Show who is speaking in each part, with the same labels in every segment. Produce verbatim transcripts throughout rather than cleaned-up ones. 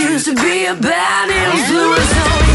Speaker 1: excuse to be a bad influence on you.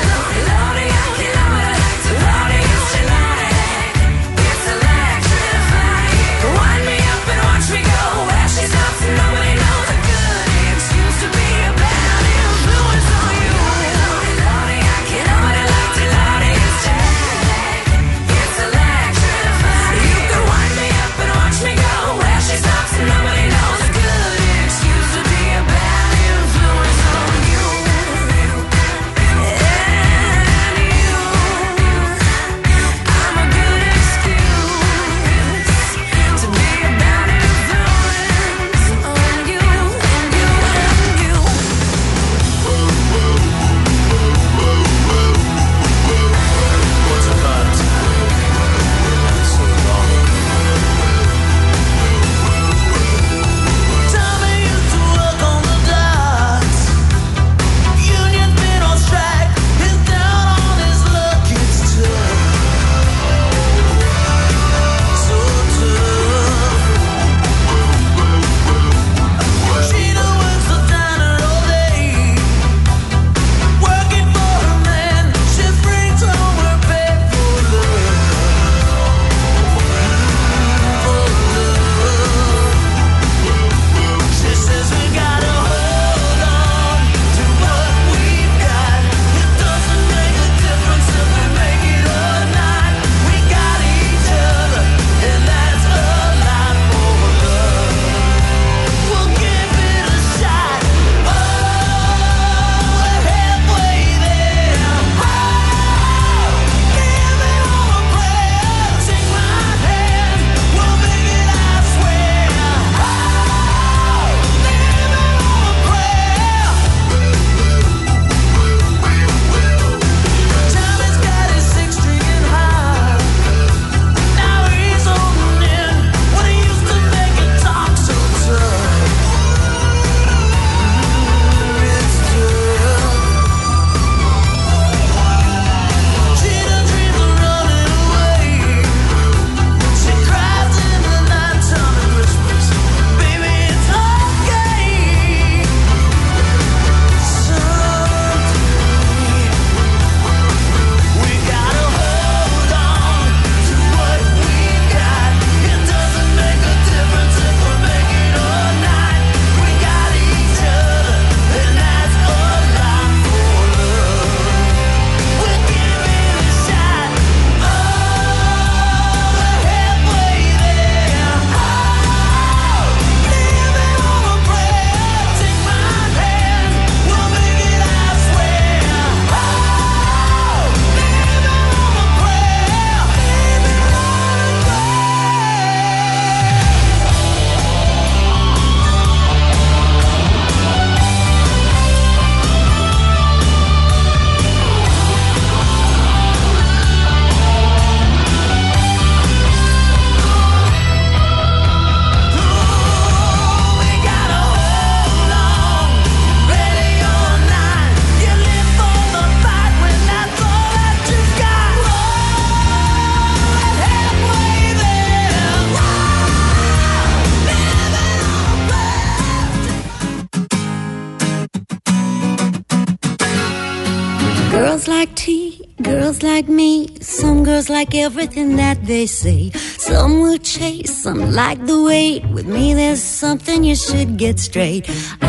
Speaker 2: Girls like tea, girls like me. Some girls like everything that they say. Some will chase, some like the wait. With me there's something you should get straight.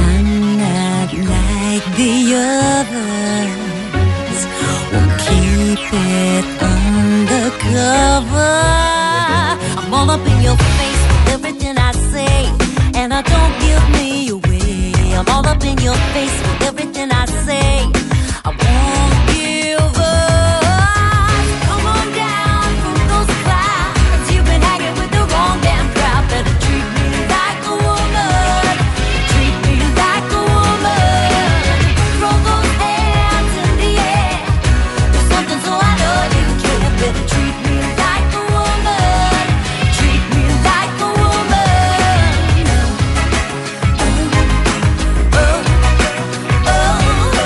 Speaker 2: I'm not like the others. Won't keep it undercover. I'm all up in your face with everything I say, and I don't give me away. I'm all up in your face with everything I say. I won't give up. Come on down from those clouds. You've been hanging with the wrong damn crowd. Better treat me like a woman. Treat me like a woman. Throw those hands in the air. Do something so I know you care. Better treat me like a woman. Treat me like a woman. Oh, oh, oh,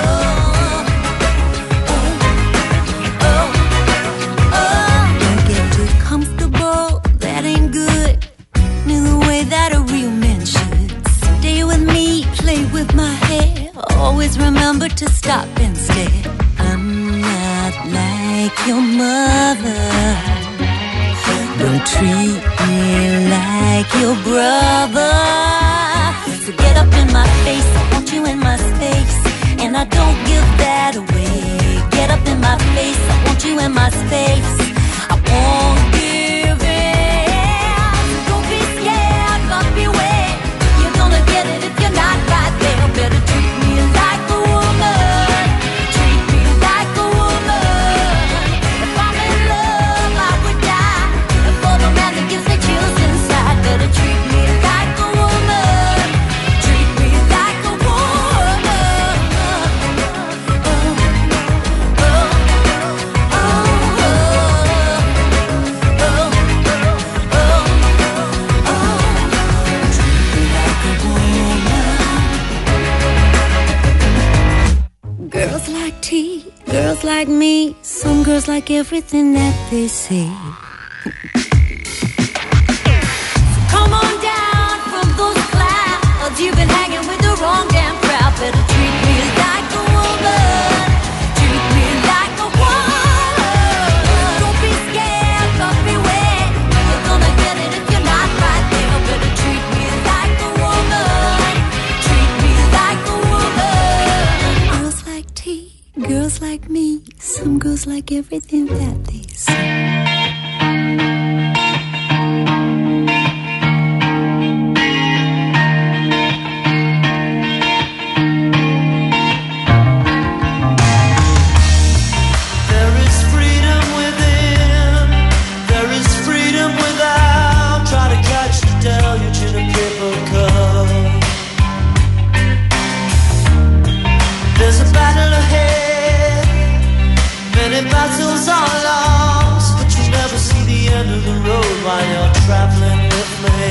Speaker 2: oh, oh. Don't get too comfortable, that ain't good. Knew the way that a real man should. Stay with me, play with my hair. Always remember to stop and stare. I'm not like your mother. Don't treat me like your brother. So get up in my face, I want you in my space, and I don't give that away. Get up in my face, I want you in my space, I won't give in. Don't be scared, but beware. You're gonna get it if you're not right there. Better treat me like a woman. Treat me like a woman. If I'm in love, I would die. And for the man that gives me chills inside, better treat me like a woman. Treat me like a woman. Oh, oh, oh, oh, oh, oh, oh. Treat me like a woman. Girls like tea, girls like me. Some girls like everything that they say. Come on down from those clouds. You've been hanging with the wrong damn crowd. Better treat me like a woman. Treat me like a woman. Don't be scared, but beware. You're gonna get it if you're not right there. Better treat me like a woman. Treat me like a woman. Girls like tea, girls like me. Some girls like everything that they say.
Speaker 3: There is freedom within, there is freedom without. Try to catch the deluge in a paper cup. There's a battle ahead, many battles are lost, but you never see the end of the road while you're traveling with me.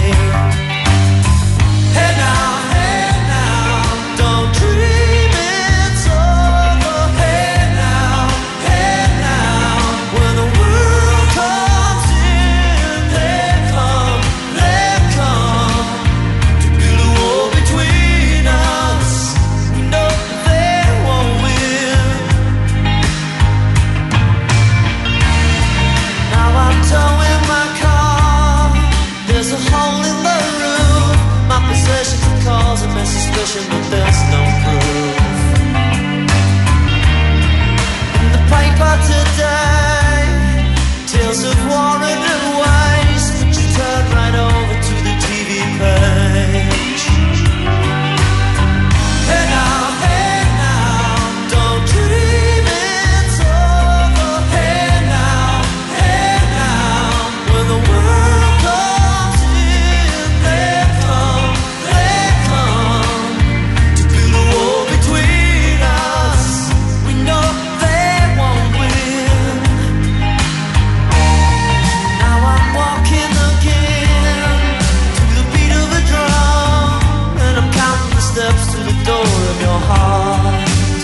Speaker 3: Hey now, hey now, don't dream it's over. Hey now, hey now, when the world comes in, they come, they come to build a wall between us. We know they won't win. Now I'm towing my car. There's a hole in the roof. My possessions are causing me suspicion, but there's no proof. In the paper today, tales of war and waste. But you turn right over to the T V page. Hey now, hey now, don't dream it's over. Hey now, hey now, when the world comes in, they come, they come to build a wall between us. We know they won't win. Now I'm walking again to the beat of a drum, and I'm counting the steps to the door of your heart.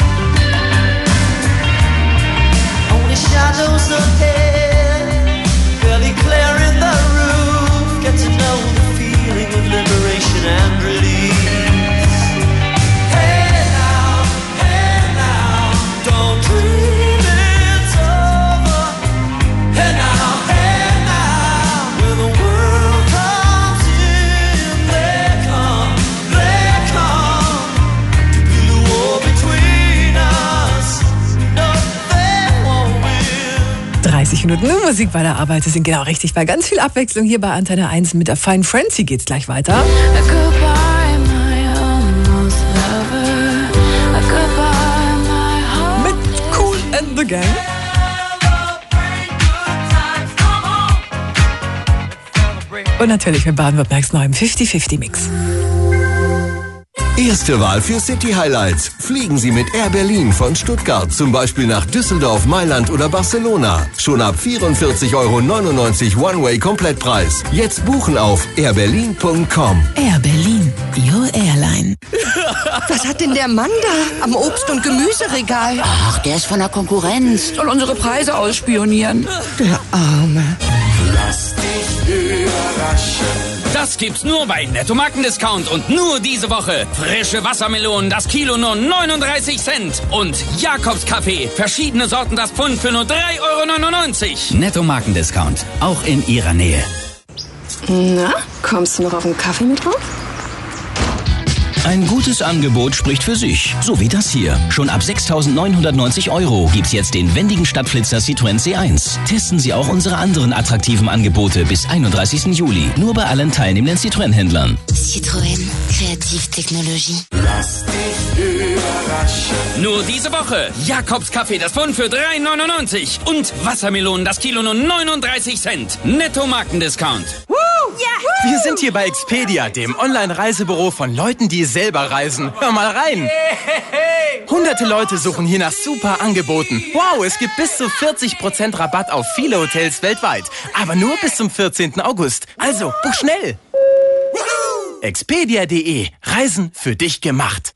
Speaker 3: Only shadows ahead, barely clearing the roof. Get to know the feeling of liberation and release. Hey now, hey now, don't dream it's over. Hey now, hey now, when the world comes in, they come, they come to build a wall between us. No, they won't win.
Speaker 4: dreißig Minuten nur Musik bei der Arbeit. Sie sind genau richtig bei ganz viel Abwechslung hier bei Antenne eins mit der Fine Frenzy geht's gleich weiter.
Speaker 1: Goodbye, my almost lover. Goodbye, my heart.
Speaker 4: Mit Cool and the Gang. Und natürlich mit Baden-Württembergs neuem fifty fifty Mix.
Speaker 5: Erste Wahl für City Highlights. Fliegen Sie mit Air Berlin von Stuttgart, zum Beispiel nach Düsseldorf, Mailand oder Barcelona. Schon ab vierundvierzig Euro neunundneunzig One-Way-Komplettpreis. Jetzt buchen auf airberlin punkt com.
Speaker 6: Air Berlin, your airline.
Speaker 7: Was hat denn der Mann da am Obst- und Gemüseregal?
Speaker 6: Ach, der ist von der Konkurrenz. Soll unsere Preise ausspionieren.
Speaker 7: Der Arme.
Speaker 8: Lass dich überraschen. Das gibt's nur bei Netto Markendiscount und nur diese Woche. Frische Wassermelonen, das Kilo nur neununddreißig Cent. Und Jakobskaffee, verschiedene Sorten das Pfund für nur drei Euro neunundneunzig. Netto Markendiscount, auch in Ihrer Nähe.
Speaker 7: Na, kommst du noch auf einen Kaffee mit drauf?
Speaker 9: Ein gutes Angebot spricht für sich, so wie das hier. Schon ab sechstausendneunhundertneunzig Euro gibt's jetzt den wendigen Stadtflitzer Citroën C eins. Testen Sie auch unsere anderen attraktiven Angebote bis einunddreißigsten Juli. Nur bei allen teilnehmenden Citroën-Händlern.
Speaker 6: Citroën, Kreativtechnologie.
Speaker 3: Lass dich überraschen.
Speaker 8: Nur diese Woche. Jakobskaffee, das Pfund für drei Euro neunundneunzig. Und Wassermelonen, das Kilo nur neununddreißig Cent. Netto Markendiscount.
Speaker 10: Wir sind hier bei Expedia, dem Online-Reisebüro von Leuten, die selber reisen. Hör mal rein. Hunderte Leute suchen hier nach super Angeboten. Wow, es gibt bis zu vierzig Prozent Rabatt auf viele Hotels weltweit. Aber nur bis zum vierzehnten August. Also, buch schnell. Expedia punkt de. Reisen für dich gemacht.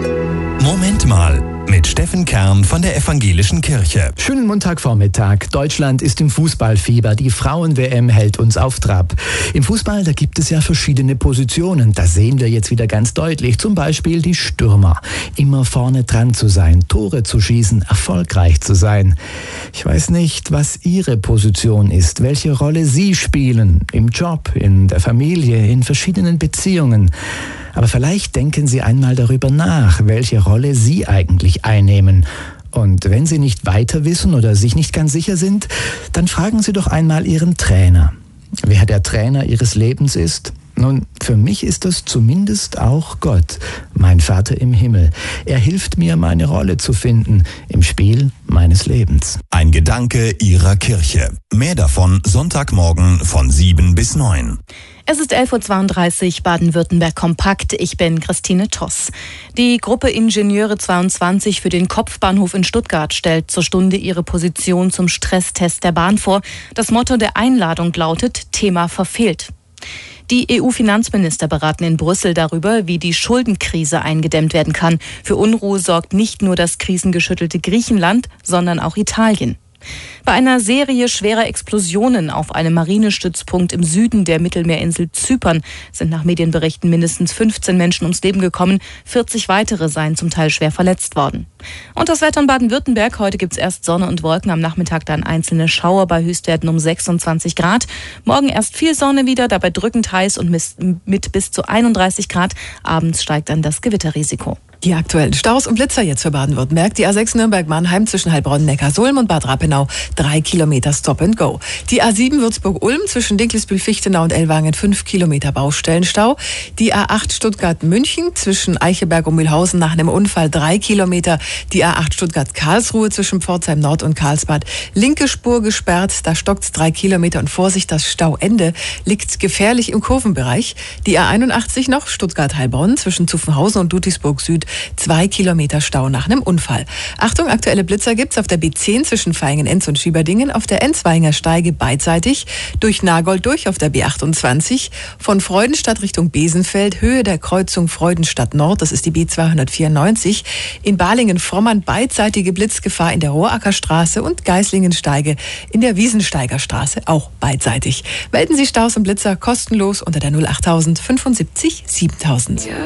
Speaker 11: Moment mal. Mit Steffen Kern von der Evangelischen Kirche.
Speaker 12: Schönen Montagvormittag. Deutschland ist im Fußballfieber. Die Frauen-W M hält uns auf Trab. Im Fußball, da gibt es ja verschiedene Positionen. Das sehen wir jetzt wieder ganz deutlich. Zum Beispiel die Stürmer. Immer vorne dran zu sein, Tore zu schießen, erfolgreich zu sein. Ich weiß nicht, was Ihre Position ist, welche Rolle Sie spielen. Im Job, in der Familie, in verschiedenen Beziehungen. Aber vielleicht denken Sie einmal darüber nach, welche Rolle Sie eigentlich einnehmen. Und wenn Sie nicht weiter wissen oder sich nicht ganz sicher sind, dann fragen Sie doch einmal Ihren Trainer. Wer der Trainer Ihres Lebens ist? Nun, für mich ist das zumindest auch Gott, mein Vater im Himmel. Er hilft mir, meine Rolle zu finden im Spiel meines Lebens.
Speaker 11: Ein Gedanke Ihrer Kirche. Mehr davon Sonntagmorgen von sieben bis neun.
Speaker 13: Es ist elf Uhr zweiunddreißig, Baden-Württemberg kompakt. Ich bin Christine Toss. Die Gruppe Ingenieure zweiundzwanzig für den Kopfbahnhof in Stuttgart stellt zur Stunde ihre Position zum Stresstest der Bahn vor. Das Motto der Einladung lautet: Thema verfehlt. Die E U-Finanzminister beraten in Brüssel darüber, wie die Schuldenkrise eingedämmt werden kann. Für Unruhe sorgt nicht nur das krisengeschüttelte Griechenland, sondern auch Italien. Bei einer Serie schwerer Explosionen auf einem Marinestützpunkt im Süden der Mittelmeerinsel Zypern sind nach Medienberichten mindestens fünfzehn Menschen ums Leben gekommen, vierzig weitere seien zum Teil schwer verletzt worden. Und das Wetter in Baden-Württemberg: Heute gibt es erst Sonne und Wolken, am Nachmittag dann einzelne Schauer bei Höchstwerten um sechsundzwanzig Grad. Morgen erst viel Sonne wieder, dabei drückend heiß und mit bis zu einunddreißig Grad. Abends steigt dann das Gewitterrisiko.
Speaker 4: Die aktuellen Staus und Blitzer jetzt für Baden-Württemberg. Die A sechs Nürnberg-Mannheim zwischen Heilbronn, Neckarsulm und Bad Rappenau. Drei Kilometer Stop and Go. Die A sieben Würzburg-Ulm zwischen Dinkelsbühl-Fichtenau und Ellwangen. Fünf Kilometer Baustellenstau. Die A acht Stuttgart-München zwischen Eichelberg und Mühlhausen nach einem Unfall. Drei Kilometer. Die A acht Stuttgart-Karlsruhe zwischen Pforzheim Nord und Karlsbad. Linke Spur gesperrt. Da stockt's drei Kilometer. Und Vorsicht, das Stauende liegt gefährlich im Kurvenbereich. Die A einundachtzig noch Stuttgart-Heilbronn zwischen Zuffenhausen und Ludwigsburg Süd. Zwei Kilometer Stau nach einem Unfall. Achtung, aktuelle Blitzer gibt's auf der B zehn zwischen Vaihingen-Enz und Schieberdingen, auf der Enzweinger Steige beidseitig, durch Nagold durch auf der B achtundzwanzig, von Freudenstadt Richtung Besenfeld, Höhe der Kreuzung Freudenstadt Nord, das ist die B zweihundertvierundneunzig, in Balingen-Frommern beidseitige Blitzgefahr in der Rohrackerstraße und Geislingen-Steige in der Wiesensteigerstraße, auch beidseitig. Melden Sie Staus und Blitzer kostenlos unter der null achttausend fünfundsiebzig siebentausend.
Speaker 1: Your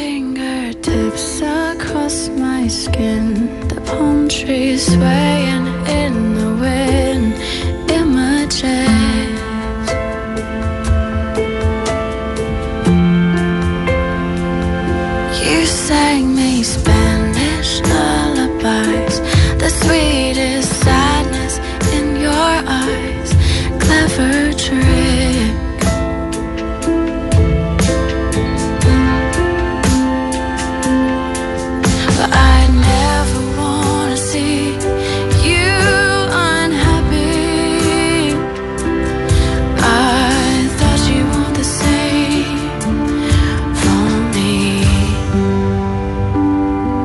Speaker 1: fingertips across my skin, the palm trees swaying in the wind, images. You sang me Spanish lullabies, the sweetest sadness in your eyes, clever trick. But I never wanna see you unhappy. I thought you want the same for me.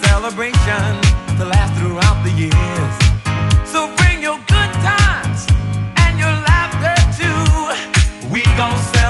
Speaker 3: celebration to last throughout the years. So bring your good times and your laughter too. We gon' celebrate.